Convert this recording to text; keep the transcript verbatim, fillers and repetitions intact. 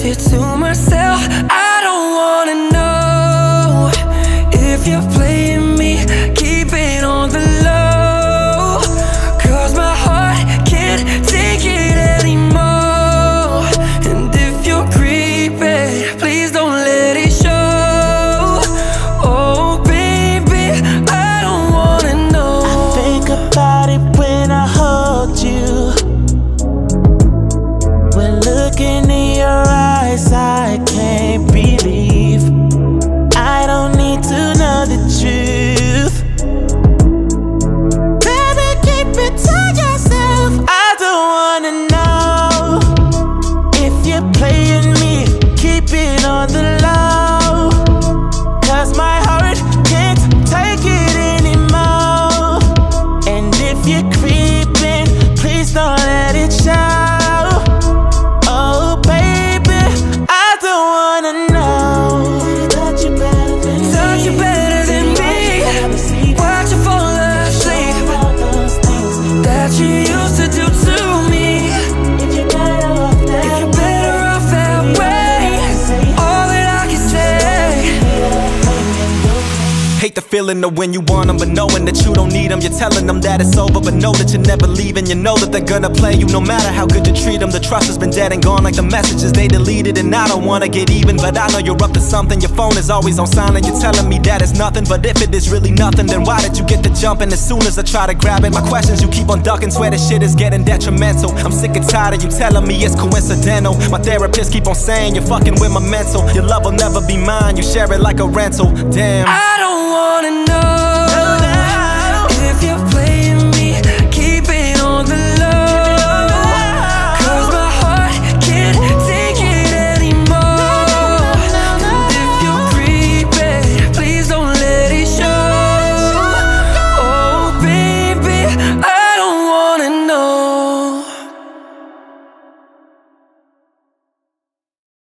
kept it to myself. I don't wanna know if you're playing me. Keep it on the low, cause my heart can't take it anymore. And if you're creeping, please don't let it show. Oh baby, I don't wanna know. I think about it when I hold you. When looking in your eyes, I can't believe. I don't need to know the truth. Baby, keep it to yourself. I don't wanna know if you're playing me. Keep it on the low, cause my heart can't take it anymore. And if you're creeping, please don't let it show. Oh baby, I don't wanna know. Touch you better than me. Touch you better than me. Watch you fall asleep. That you used to do to me. If you're better off that If you're better off that way, all that I can say. Hate the feeling of when you want them, but knowing that you don't need them. You're telling them that it's over, but know that you're never leaving. You know that they're gonna play you no matter how good you treat them. The trust has been dead and gone like the messages they deleted. And I don't wanna get even, but I know you're up to something. Your phone is always on silent. You're telling me that it's nothing, but if it is really nothing, then why did you get the jumping as soon as I try to grab it? My questions you keep on ducking, swear this shit is getting detrimental. I'm sick and tired of you telling me it's coincidental. My therapist keep on saying you're fucking with my mental. Your love will never be mine, you share it like a rental. Damn, I don't wanna know if you're